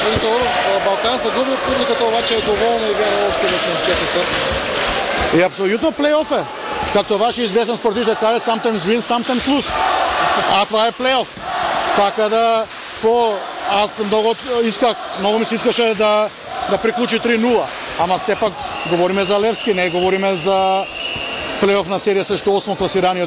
Господин Тодоров, Балкан загуби, публиката обаче е доволна и вярва още в момчетата. И абсолютно плейоф е. Както вашия известен спортист да каже, sometimes win, sometimes lose. А това е плейоф. Така да, аз много ми се искаше да приключи 3-0. Ама все пак говориме за Левски, не говориме за плейоф на серия срещу 8 класирани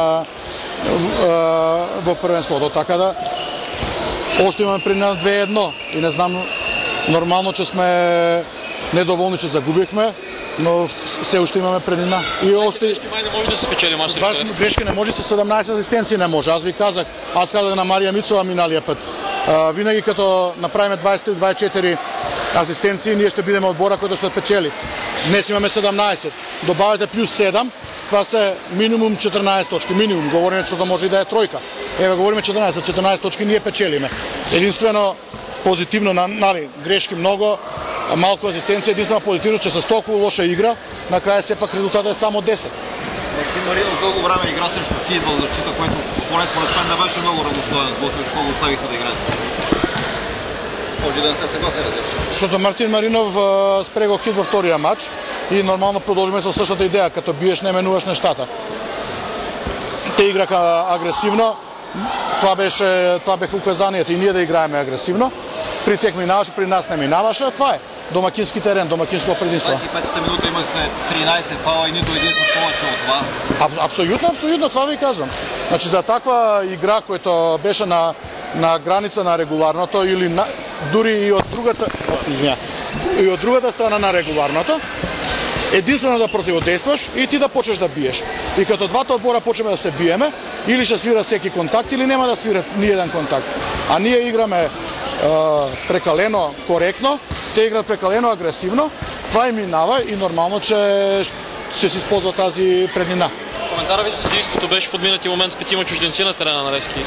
в първенството. Така да, още имаме преди на 2-1 и не знам, нормално, че сме недоволни, че загубихме, но все още имаме преднина. И още не може да се спечели мач срещу Левски. грешки не може, с 17 асистенции не може. Аз казах на Мария Мицова миналия път. Винаги като направим 23-24 асистенции, ние ще бидем отбора, който ще печели. Днес имаме 17. Добавяте плюс 7. Това са минимум 14 точки. Минимум. Говорим, че да може и да е тройка. Говорим 14 точки, ние печелиме. Единствено позитивно, грешки много, малко асистенция. Единствено позитивно, че с толкова лоша игра, накрая все пак резултатът е само 10. Мартин Маринов дълго време игра срещу Хидбал защита, което поне според мен не беше много равностоен сблъсък, защото го оставиха да играят. Може да не сте съгласен, защото Мартин Маринов спре го хит във втория матч и нормално продължиме със същата идея, като биеш не менуваш нещата. Те играха агресивно, това беха указанията и ние да играем агресивно. При тях минаваше, при нас не минаваше, това е домакински терен, домакинско предимство. 25-та минута имахте 13 фала и нито един с повече от това. Абсолютно, това ви казвам. Значи за таква игра, която беше на граница на регуларното или дори и от другата страна на регуларното, единствено да противодействаш и ти да почнеш да биеш. И като двата отбора почваме да се биеме, или ще свира всеки контакт, или няма да свира ни един контакт. А ние играме прекалено коректно, те играят прекалено агресивно, това и минава и нормално, че ще се използва тази преднина. Коментара ви за съдийството беше подминати момент с 5 чужденци на терена на Левски.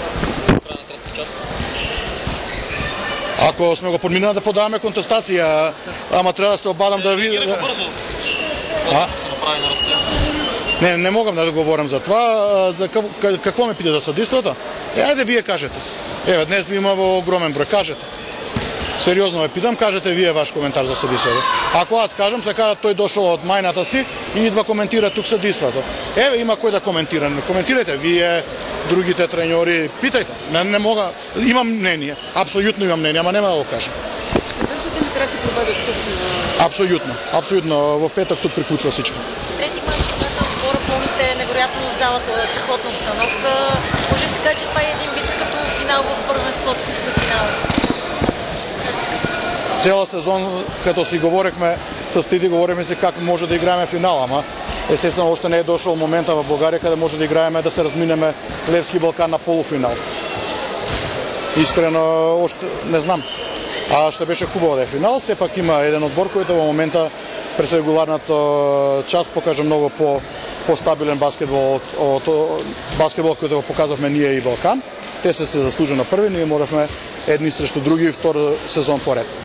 Ако сме го подминали, да подаваме контестация, ама трябва да се обадам да видя. Бързо. се направи на Русия. Не мога да говорим за това. За какво ме питате за съдейството? Айде вие кажете. Днес ви има огромен брой. Кажете. Сериозно ме питам, кажете вие ваш коментар за съдейството. Ако аз кажем, ще кажа, той дошъл от майната си и идва коментира тук съдейството. Има кой да коментира. Коментирайте вие, другите треньори, питайте. Не мога. Имам мнение. Абсолютно имам мнение, ама няма да го кажа. Ще държите ли трети победа тук? Абсолютно. В петък тук приключва всичко. Трети мач, двата отбора, пълните невероятно в залата, страхотна обстановка. Може да се каже, че това е един вид като финал в първенството за финал. Цяла сезон, като си говорихме с Тиди, говорихме си как може да играем финал, ама естествено още не е дошъл момента в България, къде може да играем, да се разминеме Левски Балкан на полуфинал. Искрено още не знам. Ще беше хубаво да е финал. Все пак има един отбор, който в момента през регуларната част покаже много по-стабилен баскетбол от баскетбол, който го показвахме ние и Балкан. Те са се заслужили на първи, ние можехме едни срещу други втори сезон поред.